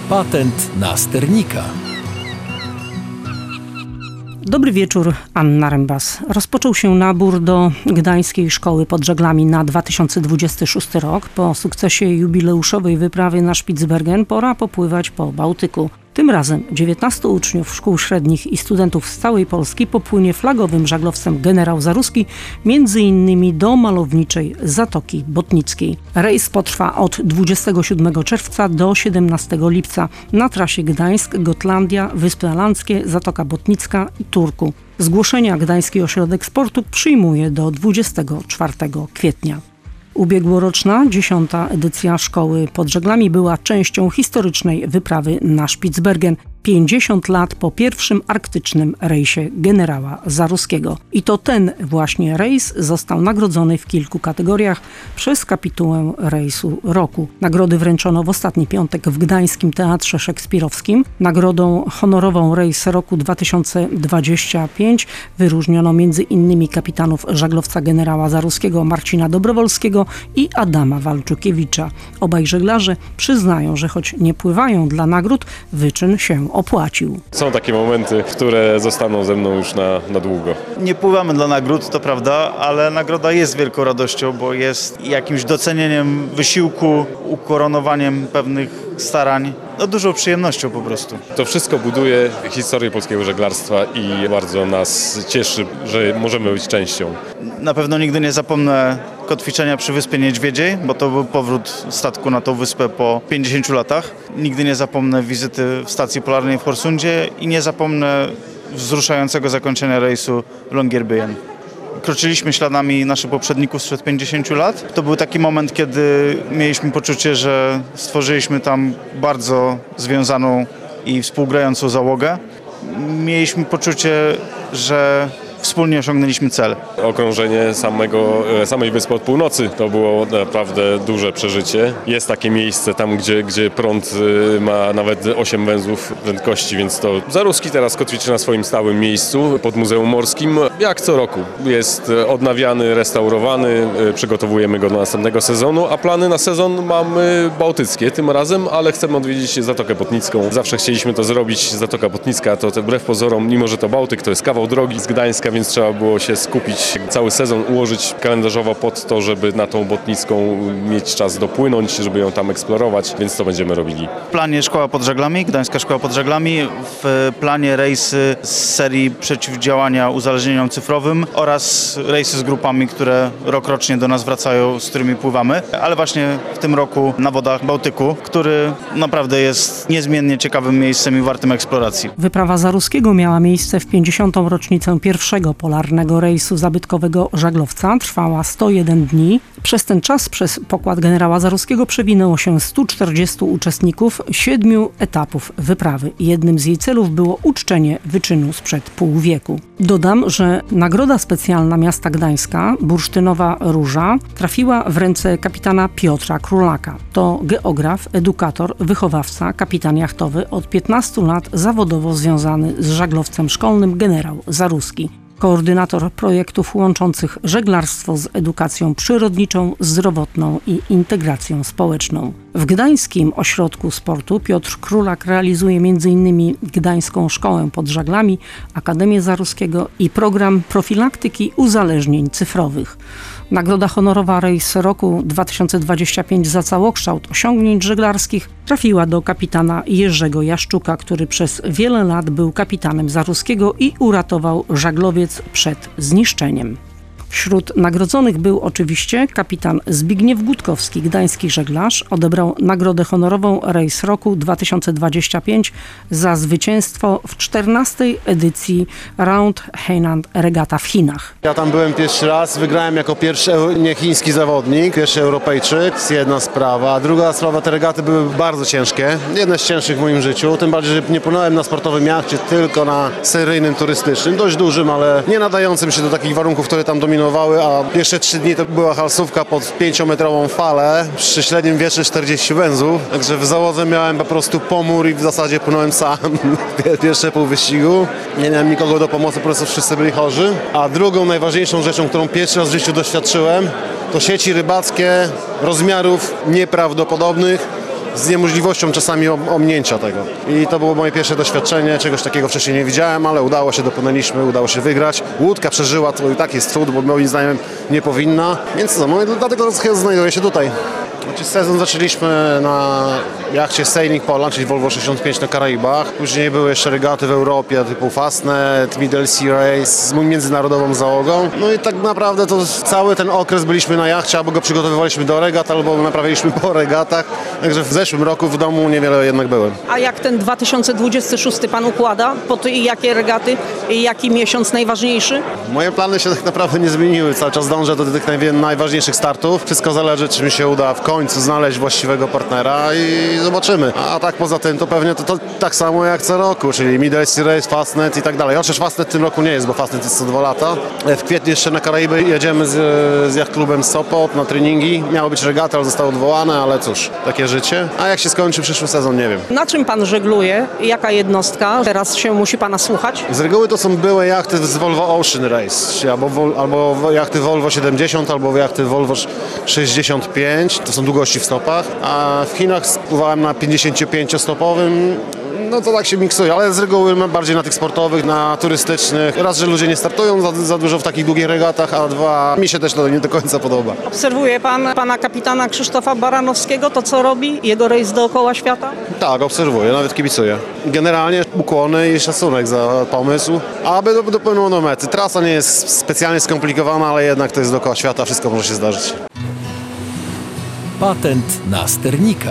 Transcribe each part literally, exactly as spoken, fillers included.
Patent na sternika. Dobry wieczór, Anna Rembas. Rozpoczął się nabór do Gdańskiej Szkoły pod Żaglami na dwa tysiące dwudziesty szósty rok. Po sukcesie jubileuszowej wyprawy na Spitsbergen pora popływać po Bałtyku. Tym razem dziewiętnastu uczniów szkół średnich i studentów z całej Polski popłynie flagowym żaglowcem Generał Zaruski, między innymi do malowniczej Zatoki Botnickiej. Rejs potrwa od dwudziestego siódmego czerwca do siedemnastego lipca na trasie Gdańsk, Gotlandia, Wyspy Alandzkie, Zatoka Botnicka i Turku. Zgłoszenia Gdański Ośrodek Sportu przyjmuje do dwudziestego czwartego kwietnia. Ubiegłoroczna dziesiąta edycja Szkoły pod Żaglami była częścią historycznej wyprawy na Spitsbergen. pięćdziesiąt lat po pierwszym arktycznym rejsie generała Zaruskiego. I to ten właśnie rejs został nagrodzony w kilku kategoriach przez kapitułę rejsu roku. Nagrody wręczono w ostatni piątek w Gdańskim Teatrze Szekspirowskim. Nagrodą honorową rejs roku dwa tysiące dwudziestego piątego wyróżniono między innymi kapitanów żaglowca generała Zaruskiego Marcina Dobrowolskiego i Adama Walczukiewicza. Obaj żeglarze przyznają, że choć nie pływają dla nagród, wyczyn się opłacił. Są takie momenty, które zostaną ze mną już na, na długo. Nie pływamy dla nagród, to prawda, ale nagroda jest wielką radością, bo jest jakimś docenieniem wysiłku, ukoronowaniem pewnych starań. No dużą przyjemnością po prostu. To wszystko buduje historię polskiego żeglarstwa i bardzo nas cieszy, że możemy być częścią. Na pewno nigdy nie zapomnę kotwiczenia przy Wyspie Niedźwiedziej, bo to był powrót statku na tą wyspę po pięćdziesięciu latach. Nigdy nie zapomnę wizyty w stacji polarnej w Horsundzie i nie zapomnę wzruszającego zakończenia rejsu w Longyearbyen. Kroczyliśmy śladami naszych poprzedników sprzed pięćdziesięciu lat. To był taki moment, kiedy mieliśmy poczucie, że stworzyliśmy tam bardzo związaną i współgrającą załogę. Mieliśmy poczucie, że wspólnie osiągnęliśmy cel. Okrążenie samego, samej wyspy od północy to było naprawdę duże przeżycie. Jest takie miejsce tam, gdzie, gdzie prąd ma nawet osiem węzłów prędkości, więc to Zaruski teraz kotwiczy na swoim stałym miejscu pod Muzeum Morskim. Jak co roku jest odnawiany, restaurowany, przygotowujemy go do następnego sezonu, a plany na sezon mamy bałtyckie tym razem, ale chcemy odwiedzić Zatokę Botnicką. Zawsze chcieliśmy to zrobić. Zatoka Botnicka to wbrew pozorom, mimo że to Bałtyk, to jest kawał drogi z Gdańska, więc trzeba było się skupić, cały sezon ułożyć kalendarzowo pod to, żeby na tą Botnicką mieć czas dopłynąć, żeby ją tam eksplorować, więc to będziemy robili. W planie Szkoła pod Żaglami, Gdańska Szkoła pod Żaglami, w planie rejsy z serii przeciwdziałania uzależnieniom cyfrowym oraz rejsy z grupami, które rokrocznie do nas wracają, z którymi pływamy, ale właśnie w tym roku na wodach Bałtyku, który naprawdę jest niezmiennie ciekawym miejscem i wartym eksploracji. Wyprawa Zaruskiego miała miejsce w pięćdziesiątą rocznicę pierwszego polarnego rejsu zabytkowego żaglowca. Trwała sto jeden dni. Przez ten czas przez pokład generała Zaruskiego przewinęło się stu czterdziestu uczestników siedmiu etapów wyprawy. Jednym z jej celów było uczczenie wyczynu sprzed pół wieku. Dodam, że nagroda specjalna miasta Gdańska, Bursztynowa Róża, trafiła w ręce kapitana Piotra Królaka. To geograf, edukator, wychowawca, kapitan jachtowy, od piętnastu lat zawodowo związany z żaglowcem szkolnym generał Zaruski. Koordynator projektów łączących żeglarstwo z edukacją przyrodniczą, zdrowotną i integracją społeczną. W Gdańskim Ośrodku Sportu Piotr Królak realizuje między innymi Gdańską Szkołę pod Żaglami, Akademię Zaruskiego i program profilaktyki uzależnień cyfrowych. Nagroda honorowa rejs roku dwa tysiące dwudziestego piątego za całokształt osiągnięć żeglarskich trafiła do kapitana Jerzego Jaszczuka, który przez wiele lat był kapitanem Zaruskiego i uratował żaglowiec przed zniszczeniem. Wśród nagrodzonych był oczywiście kapitan Zbigniew Gutkowski, gdański żeglarz. Odebrał nagrodę honorową rejs roku dwa tysiące dwudziestego piątego za zwycięstwo w czternastej edycji Round Hainan Regata w Chinach. Ja tam byłem pierwszy raz, wygrałem jako pierwszy niechiński zawodnik, pierwszy Europejczyk, jest jedna sprawa. A druga sprawa, te regaty były bardzo ciężkie, jedne z cięższych w moim życiu, tym bardziej, że nie płynąłem na sportowym jachcie, tylko na seryjnym turystycznym, dość dużym, ale nie nadającym się do takich warunków, które tam dominowały. A pierwsze trzy dni to była halsówka pod pięciometrową falę przy średnim wietrze czterdzieści węzłów. Także w załodze miałem po prostu pomór i w zasadzie płynąłem sam pierwsze pół wyścigu. Nie miałem nikogo do pomocy, po prostu wszyscy byli chorzy. A drugą najważniejszą rzeczą, którą pierwszy raz w życiu doświadczyłem, to sieci rybackie rozmiarów nieprawdopodobnych. z niemożliwością czasami ominięcia tego. I to było moje pierwsze doświadczenie, czegoś takiego wcześniej nie widziałem, ale udało się, dopłynęliśmy, udało się wygrać. Łódka przeżyła, to i tak jest cud, bo moim zdaniem nie powinna, więc no, no dlatego znajduję się tutaj. Znaczy sezon zaczęliśmy na jachcie Sailing Poland, czyli Volvo sześćdziesiąt pięć na Karaibach. Później były jeszcze regaty w Europie typu Fastnet, Middle Sea Race z międzynarodową załogą. No i tak naprawdę to cały ten okres byliśmy na jachcie, albo go przygotowywaliśmy do regat, albo naprawiliśmy po regatach. Także w zeszłym roku w domu niewiele jednak byłem. A jak ten dwa tysiące dwudziesty szósty pan układa? Po to i jakie regaty? I jaki miesiąc najważniejszy? Moje plany się tak naprawdę nie zmieniły. Cały czas dążę do tych najwie- najważniejszych startów. Wszystko zależy, czy mi się uda w końcu znaleźć właściwego partnera i zobaczymy. A tak poza tym to pewnie to, to tak samo jak co roku, czyli Middle Sea Race, Fastnet i tak dalej. Chociaż Fastnet w tym roku nie jest, bo Fastnet jest co dwa lata. W kwietniu jeszcze na Karaiby jedziemy z, z Yacht Clubem Sopot na treningi. Miało być regata, ale zostało odwołane, ale cóż, takie życie. A jak się skończy przyszły sezon, nie wiem. Na czym pan żegluje? Jaka jednostka? Teraz się musi pana słuchać. Z reguły to są były jachty z Volvo Ocean Race, czyli albo, Vol- albo jachty Volvo siedemdziesiąt, albo jachty Volvo sześćdziesiąt pięć. To są długości w stopach, a w Chinach spływałem na pięćdziesięciopięciostopowym. No to tak się miksuje, ale z reguły bardziej na tych sportowych, na turystycznych. Raz, że ludzie nie startują za, za dużo w takich długich regatach, a dwa, mi się też to nie do końca podoba. Obserwuje pan pana kapitana Krzysztofa Baranowskiego, to co robi? Jego rejs dookoła świata? Tak, obserwuję, nawet kibicuję. Generalnie ukłony i szacunek za pomysł, aby do- dopłynął do mety. Trasa nie jest specjalnie skomplikowana, ale jednak to jest dookoła świata, wszystko może się zdarzyć. Patent na sternika.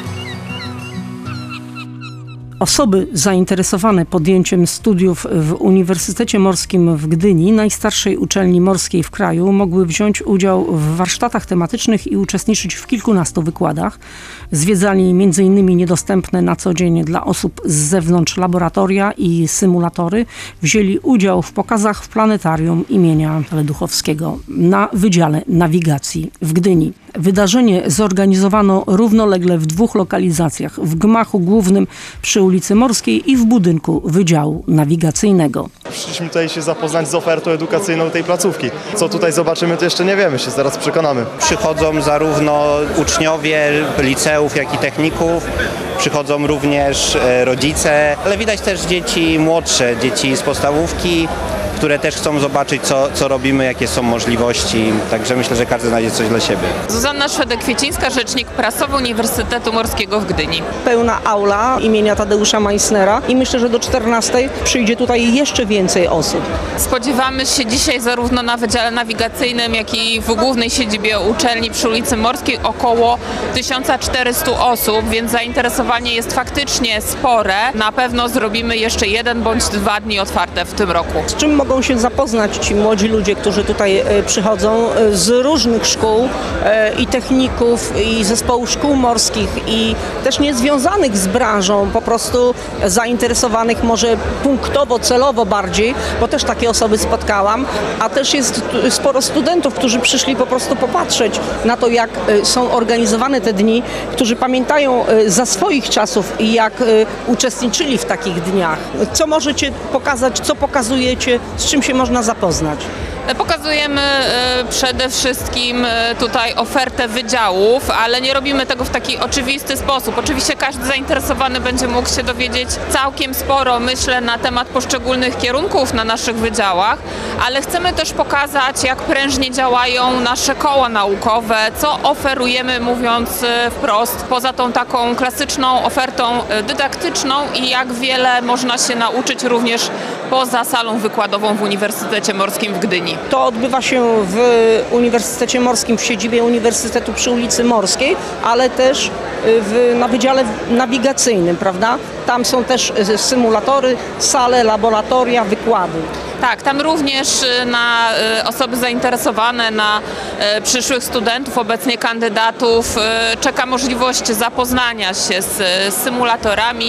Osoby zainteresowane podjęciem studiów w Uniwersytecie Morskim w Gdyni, najstarszej uczelni morskiej w kraju, mogły wziąć udział w warsztatach tematycznych i uczestniczyć w kilkunastu wykładach. Zwiedzali między innymi niedostępne na co dzień dla osób z zewnątrz laboratoria i symulatory. Wzięli udział w pokazach w planetarium imienia Leduchowskiego na Wydziale Nawigacji w Gdyni. Wydarzenie zorganizowano równolegle w dwóch lokalizacjach, w gmachu głównym przy ulicy Morskiej i w budynku Wydziału Nawigacyjnego. Przyszliśmy tutaj się zapoznać z ofertą edukacyjną tej placówki. Co tutaj zobaczymy, to jeszcze nie wiemy, się zaraz przekonamy. Przychodzą zarówno uczniowie liceów, jak i techników. Przychodzą również e, rodzice, ale widać też dzieci młodsze, dzieci z podstawówki, które też chcą zobaczyć, co, co robimy, jakie są możliwości. Także myślę, że każdy znajdzie coś dla siebie. Zuzanna Szwedek-Kwiecińska, rzecznik prasowy Uniwersytetu Morskiego w Gdyni. Pełna aula imienia Tadeusza Meissnera i myślę, że do czternastej przyjdzie tutaj jeszcze więcej osób. Spodziewamy się dzisiaj zarówno na Wydziale Nawigacyjnym, jak i w głównej siedzibie uczelni przy ulicy Morskiej około tysiąc czterysta osób, więc zainteresowanie jest faktycznie spore. Na pewno zrobimy jeszcze jeden bądź dwa dni otwarte w tym roku. Z czym mogą się zapoznać ci młodzi ludzie, którzy tutaj e, przychodzą e, z różnych szkół e, i techników, i zespołów szkół morskich, i też niezwiązanych z branżą, po prostu zainteresowanych może punktowo, celowo bardziej, bo też takie osoby spotkałam, a też jest tu sporo studentów, którzy przyszli po prostu popatrzeć na to, jak e, są organizowane te dni, którzy pamiętają e, za swoich czasów i jak e, uczestniczyli w takich dniach. Co możecie pokazać, co pokazujecie, z czym się można zapoznać? Pokazujemy e, przede wszystkim e, tutaj ofertę wydziałów, ale nie robimy tego w taki oczywisty sposób. Oczywiście każdy zainteresowany będzie mógł się dowiedzieć całkiem sporo, myślę, na temat poszczególnych kierunków na naszych wydziałach, ale chcemy też pokazać, jak prężnie działają nasze koła naukowe, co oferujemy, mówiąc e, wprost, poza tą taką klasyczną ofertą e, dydaktyczną i jak wiele można się nauczyć również poza salą wykładową w Uniwersytecie Morskim w Gdyni. To odbywa się w Uniwersytecie Morskim, w siedzibie Uniwersytetu przy ulicy Morskiej, ale też w, na Wydziale Nawigacyjnym, prawda? Tam są też symulatory, sale, laboratoria, wykłady. Tak, tam również na osoby zainteresowane, na przyszłych studentów, obecnie kandydatów, czeka możliwość zapoznania się z symulatorami,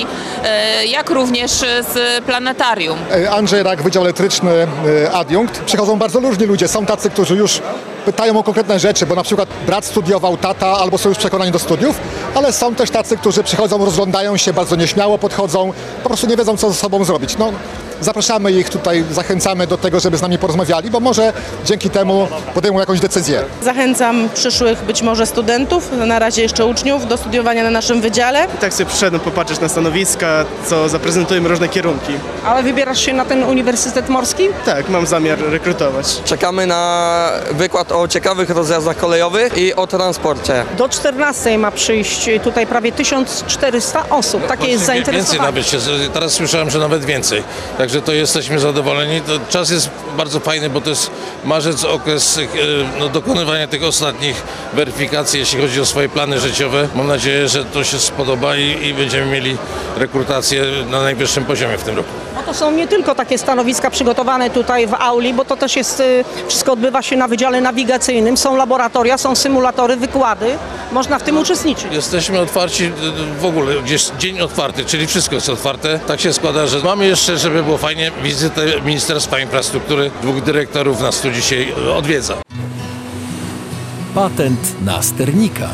jak również z planetarium. Andrzej Rak, Wydział Elektryczny, adiunkt. Przychodzą bardzo różni ludzie. Są tacy, którzy już pytają o konkretne rzeczy, bo na przykład brat studiował, tata, albo są już przekonani do studiów, ale są też tacy, którzy przychodzą, rozglądają się, bardzo nieśmiało podchodzą, po prostu nie wiedzą, co ze sobą zrobić. No, zapraszamy ich tutaj, zachęcamy do tego, żeby z nami porozmawiali, bo może dzięki temu podejmą jakąś decyzję. Zachęcam przyszłych być może studentów, na razie jeszcze uczniów, do studiowania na naszym wydziale. I tak sobie przyszedłem popatrzeć na stanowiska, co zaprezentujemy różne kierunki. Ale wybierasz się na ten Uniwersytet Morski? Tak, mam zamiar rekrutować. Czekamy na wykład o ciekawych rozjazdach kolejowych i o transporcie. Do czternastej ma przyjść tutaj prawie tysiąc czterysta osób. Takie jest zainteresowanie. Więcej nawet, teraz słyszałem, że nawet więcej. Także to jesteśmy zadowoleni. To czas jest bardzo fajny, bo to jest marzec, okres no, dokonywania tych ostatnich weryfikacji, jeśli chodzi o swoje plany życiowe. Mam nadzieję, że to się spodoba i, i będziemy mieli rekrutację na najwyższym poziomie w tym roku. No to są nie tylko takie stanowiska przygotowane tutaj w auli, bo to też jest, wszystko odbywa się na Wydziale Nawigacyjnym. Są laboratoria, są symulatory, wykłady. Można w tym uczestniczyć. Jesteśmy otwarci w ogóle, gdzieś dzień otwarty, czyli wszystko jest otwarte. Tak się składa, że mamy jeszcze, żeby było fajnie, wizytę Ministerstwa Infrastruktury. Dwóch dyrektorów nas tu dzisiaj odwiedza. Patent na sternika.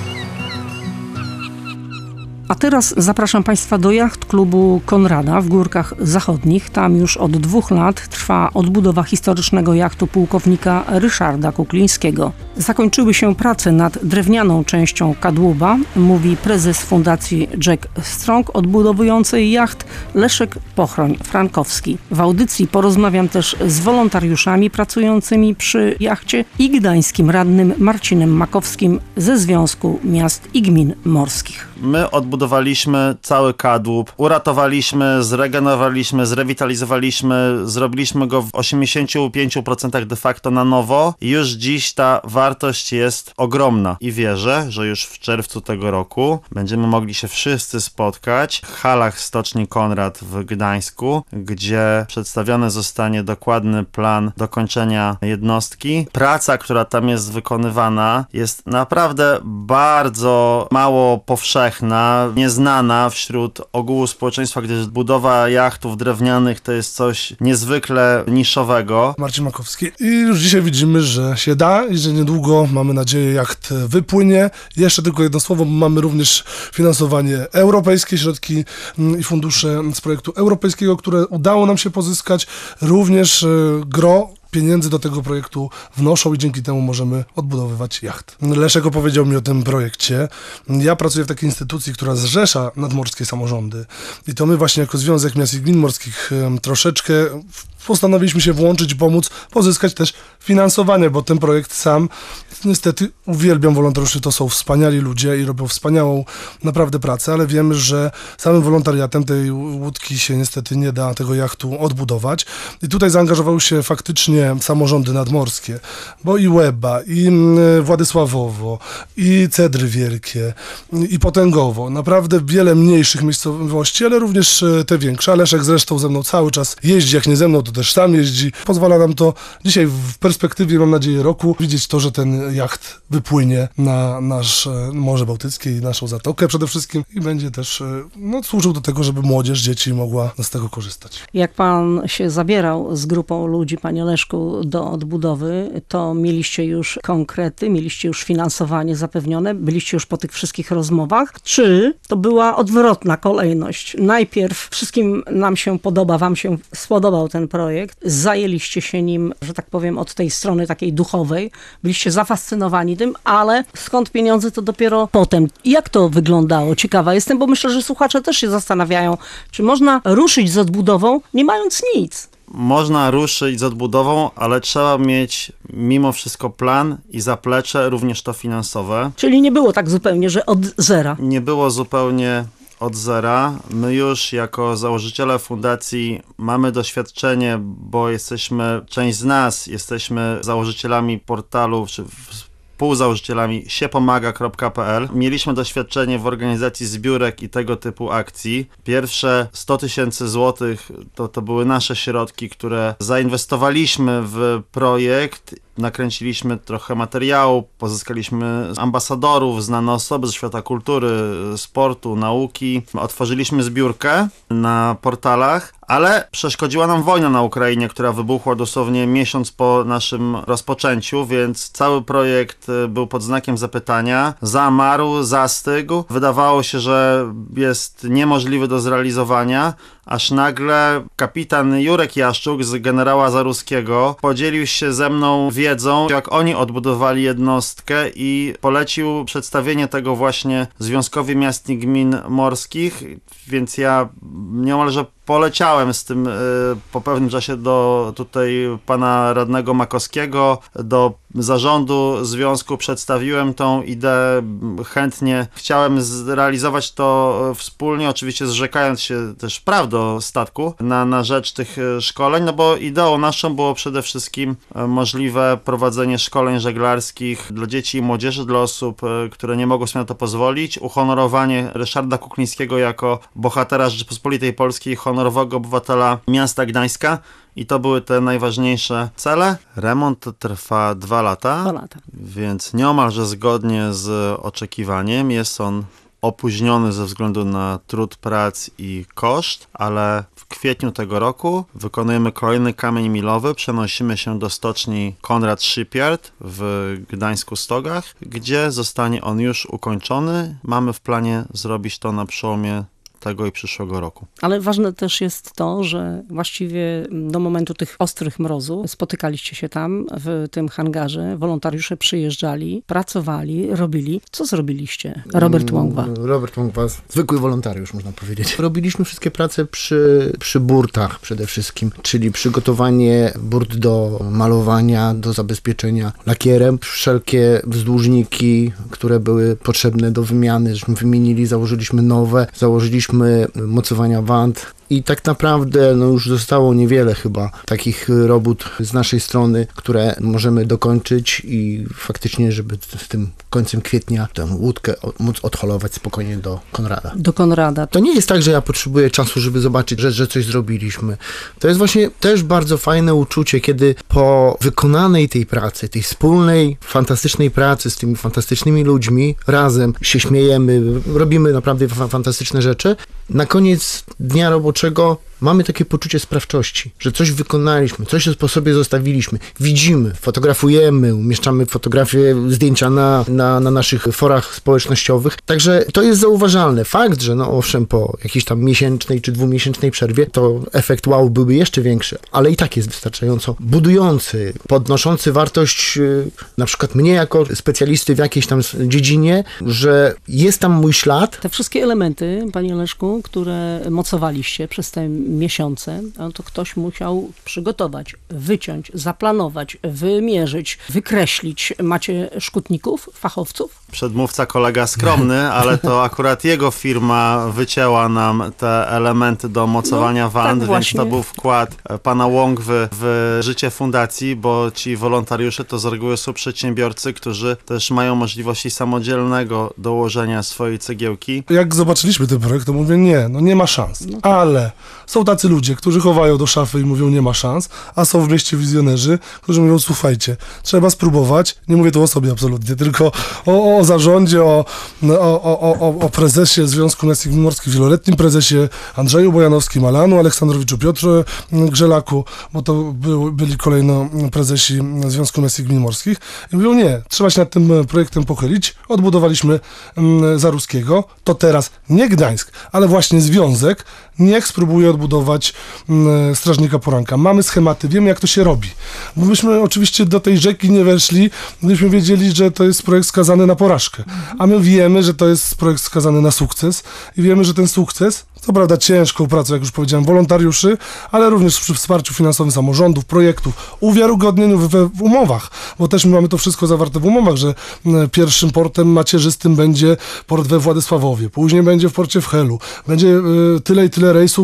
A teraz zapraszam Państwa do jacht klubu Konrada w Górkach Zachodnich. Tam już od dwóch lat trwa odbudowa historycznego jachtu pułkownika Ryszarda Kuklińskiego. Zakończyły się prace nad drewnianą częścią kadłuba, mówi prezes Fundacji Jack Strong odbudowującej jacht Leszek Pochroń-Frankowski. W audycji porozmawiam też z wolontariuszami pracującymi przy jachcie i gdańskim radnym Marcinem Makowskim ze Związku Miast i Gmin Morskich. My odbudowaliśmy cały kadłub, uratowaliśmy, zregenerowaliśmy, zrewitalizowaliśmy, zrobiliśmy go w osiemdziesięciu pięciu procentach de facto na nowo i już dziś ta wartość jest ogromna. I wierzę, że już w czerwcu tego roku będziemy mogli się wszyscy spotkać w halach Stoczni Konrad w Gdańsku, gdzie przedstawiony zostanie dokładny plan dokończenia jednostki. Praca, która tam jest wykonywana, jest naprawdę bardzo mało powszechna, nieznana wśród ogółu społeczeństwa, gdyż budowa jachtów drewnianych to jest coś niezwykle niszowego. Marcin Makowski. I już dzisiaj widzimy, że się da i że niedługo, mamy nadzieję, jacht wypłynie. Jeszcze tylko jedno słowo, bo mamy również finansowanie europejskie, środki i fundusze z projektu europejskiego, które udało nam się pozyskać. Również gro pieniędzy do tego projektu wnoszą i dzięki temu możemy odbudowywać jacht. Leszek opowiedział mi o tym projekcie. Ja pracuję w takiej instytucji, która zrzesza nadmorskie samorządy. I to my właśnie jako Związek Miast i Gmin Morskich troszeczkę postanowiliśmy się włączyć i pomóc pozyskać też finansowanie, bo ten projekt sam, niestety uwielbiam wolontariuszy, to są wspaniali ludzie i robią wspaniałą naprawdę pracę, ale wiemy, że samym wolontariatem tej łódki się niestety nie da tego jachtu odbudować. I tutaj zaangażowały się faktycznie samorządy nadmorskie, bo i Łeba, i Władysławowo, i Cedry Wielkie, i Potęgowo. Naprawdę wiele mniejszych miejscowości, ale również te większe. Leszek zresztą ze mną cały czas jeździ, jak nie ze mną, to też sam jeździ. Pozwala nam to dzisiaj w perspektywie, mam nadzieję, roku widzieć to, że ten jacht wypłynie na nasze Morze Bałtyckie i naszą zatokę przede wszystkim i będzie też no, służył do tego, żeby młodzież, dzieci mogła z tego korzystać. Jak pan się zabierał z grupą ludzi, panie Leszku, do odbudowy, to mieliście już konkrety, mieliście już finansowanie zapewnione, byliście już po tych wszystkich rozmowach, czy to była odwrotna kolejność? Najpierw wszystkim nam się podoba, wam się spodobał ten projekt, zajęliście się nim, że tak powiem, od tej strony takiej duchowej, byliście zafascynowani tym, ale skąd pieniądze, to dopiero potem. Jak to wyglądało? Ciekawa jestem, bo myślę, że słuchacze też się zastanawiają, czy można ruszyć z odbudową, nie mając nic. Można ruszyć z odbudową, ale trzeba mieć mimo wszystko plan i zaplecze, również to finansowe. Czyli nie było tak zupełnie, że od zera. Nie było zupełnie od zera. My już jako założyciele fundacji mamy doświadczenie, bo jesteśmy, część z nas jesteśmy założycielami portalu, czy współzałożycielami siepomaga kropka pe el. Mieliśmy doświadczenie w organizacji zbiórek i tego typu akcji. Pierwsze sto tysięcy złotych to, to były nasze środki, które zainwestowaliśmy w projekt nakręciliśmy trochę materiału, pozyskaliśmy ambasadorów, znane osoby ze świata kultury, sportu, nauki. Otworzyliśmy zbiórkę na portalach, ale przeszkodziła nam wojna na Ukrainie, która wybuchła dosłownie miesiąc po naszym rozpoczęciu, więc cały projekt był pod znakiem zapytania. Zamarł, zastygł. Wydawało się, że jest niemożliwy do zrealizowania, aż nagle kapitan Jurek Jaszczuk z generała Zaruskiego podzielił się ze mną wiedzą, jak oni odbudowali jednostkę i polecił przedstawienie tego właśnie Związkowi Miast i Gmin Morskich, więc ja niemalże poleciałem z tym y, po pewnym czasie do tutaj pana radnego Makowskiego, do zarządu związku, przedstawiłem tą ideę, chętnie chciałem zrealizować to wspólnie, oczywiście zrzekając się też praw do statku na, na rzecz tych szkoleń, no bo ideą naszą było przede wszystkim możliwe prowadzenie szkoleń żeglarskich dla dzieci i młodzieży, dla osób, które nie mogą sobie na to pozwolić, uhonorowanie Ryszarda Kuklińskiego jako bohatera Rzeczypospolitej Polskiej, honorowego obywatela miasta Gdańska. I to były te najważniejsze cele. Remont trwa dwa lata, dwa lata, więc nieomalże zgodnie z oczekiwaniem. Jest on opóźniony ze względu na trud prac i koszt, ale w kwietniu tego roku wykonujemy kolejny kamień milowy. Przenosimy się do stoczni Konrad Shipyard w Gdańsku-Stogach, gdzie zostanie on już ukończony. Mamy w planie zrobić to na przełomie tego i przyszłego roku. Ale ważne też jest to, że właściwie do momentu tych ostrych mrozów spotykaliście się tam w tym hangarze, wolontariusze przyjeżdżali, pracowali, robili. Co zrobiliście? Robert Łągwa. Robert Łągwa, zwykły wolontariusz, można powiedzieć. Robiliśmy wszystkie prace przy, przy burtach przede wszystkim, czyli przygotowanie burt do malowania, do zabezpieczenia lakierem, wszelkie wzdłużniki, które były potrzebne do wymiany, żeśmy wymienili, założyliśmy nowe, założyliśmy mocowania wand i tak naprawdę no już zostało niewiele chyba takich robót z naszej strony, które możemy dokończyć i faktycznie, żeby z tym końcem kwietnia tę łódkę móc odholować spokojnie do Konrada. Do Konrada. To nie jest tak, że ja potrzebuję czasu, żeby zobaczyć, że, że coś zrobiliśmy. To jest właśnie też bardzo fajne uczucie, kiedy po wykonanej tej pracy, tej wspólnej, fantastycznej pracy z tymi fantastycznymi ludźmi, razem się śmiejemy, robimy naprawdę fantastyczne rzeczy, na koniec dnia roboczego mamy takie poczucie sprawczości, że coś wykonaliśmy, coś po sobie zostawiliśmy, widzimy, fotografujemy, umieszczamy fotografie, zdjęcia na, na, na naszych forach społecznościowych, także to jest zauważalne. Fakt, że no owszem, po jakiejś tam miesięcznej czy dwumiesięcznej przerwie to efekt wow byłby jeszcze większy, ale i tak jest wystarczająco budujący, podnoszący wartość na przykład mnie jako specjalisty w jakiejś tam dziedzinie, że jest tam mój ślad. Te wszystkie elementy, panie Leszku, które mocowaliście przez te miesiące, no to ktoś musiał przygotować, wyciąć, zaplanować, wymierzyć, wykreślić. Macie szkutników, fachowców? Przedmówca kolega skromny, ale to akurat jego firma wycięła nam te elementy do mocowania no, wand, tak więc to był wkład pana Łągwy w życie fundacji, bo ci wolontariusze to z reguły są przedsiębiorcy, którzy też mają możliwości samodzielnego dołożenia swojej cegiełki. Jak zobaczyliśmy ten projekt, to mówię nie, no nie ma szans, no. Ale są tacy ludzie, którzy chowają do szafy i mówią nie ma szans, a są w mieście wizjonerzy, którzy mówią słuchajcie, trzeba spróbować, nie mówię tu o sobie absolutnie, tylko o, o zarządzie, o, o, o, o prezesie Związku Miast i Gmin Morskich, wieloletnim prezesie Andrzeju Bojanowskim, Alanu Aleksandrowiczu, Piotrze Grzelaku, bo to był, byli kolejno prezesi Związku Miast i Gmin Morskich i mówią nie, trzeba się nad tym projektem pochylić, odbudowaliśmy um, Zaruskiego, to teraz nie Gdańsk, ale właśnie Związek niech spróbuje odbudować um, Strażnika Poranka. Mamy schematy, wiemy jak to się robi. Bo myśmy oczywiście do tej rzeki nie weszli, gdybyśmy wiedzieli, że to jest projekt skazany na porażkę. A my wiemy, że to jest projekt skazany na sukces i wiemy, że ten sukces, co prawda ciężką pracą, jak już powiedziałem, wolontariuszy, ale również przy wsparciu finansowym samorządów, projektów, uwiarygodnieniu w, w umowach, bo też my mamy to wszystko zawarte w umowach, że pierwszym portem macierzystym będzie port we Władysławowie, później będzie w porcie w Helu, będzie y, tyle i tyle rejsów dla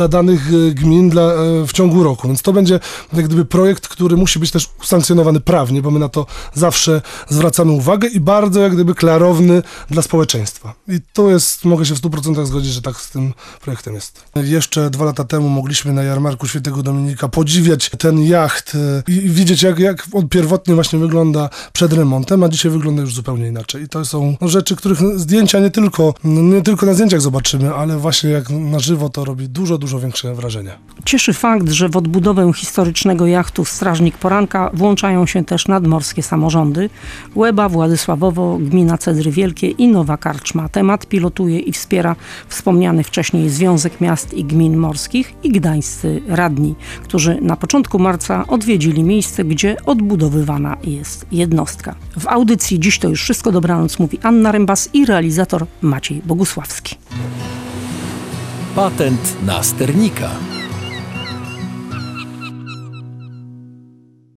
dla danych gmin dla, w ciągu roku. Więc to będzie jak gdyby projekt, który musi być też usankcjonowany prawnie, bo my na to zawsze zwracamy uwagę i bardzo jak gdyby klarowny dla społeczeństwa. I to jest, mogę się w stu procentach zgodzić, że tak z tym projektem jest. Jeszcze dwa lata temu mogliśmy na jarmarku Świętego Dominika podziwiać ten jacht i widzieć, jak, jak on pierwotnie właśnie wygląda przed remontem, a dzisiaj wygląda już zupełnie inaczej. I to są rzeczy, których zdjęcia nie tylko, nie tylko na zdjęciach zobaczymy, ale właśnie jak na żywo to robi dużo, dużo większe wrażenie. Cieszy fakt, że w odbudowę historycznego jachtu Strażnik Poranka włączają się też nadmorskie samorządy. Łeba, Władysławowo, gmina Cedry Wielkie i Nowa Karczma. Temat pilotuje i wspiera wspomniany wcześniej Związek Miast i Gmin Morskich i gdańscy radni, którzy na początku marca odwiedzili miejsce, gdzie odbudowywana jest jednostka. W audycji Dziś to już wszystko. Dobranoc, mówi Anna Rembas i realizator Maciej Bogusławski. Patent na sternika.